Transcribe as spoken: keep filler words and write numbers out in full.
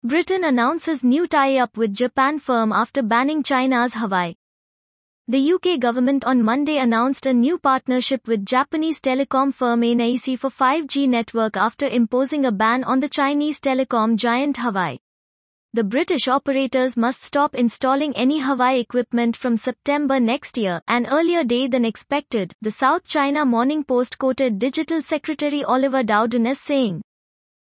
Britain announces new tie-up with Japan firm after banning China's Huawei. The U K government on Monday announced a new partnership with Japanese telecom firm N E C for five G network after imposing a ban on the Chinese telecom giant Huawei. The British operators must stop installing any Huawei equipment from September next year, an earlier day than expected, the South China Morning Post quoted Digital Secretary Oliver Dowden as saying.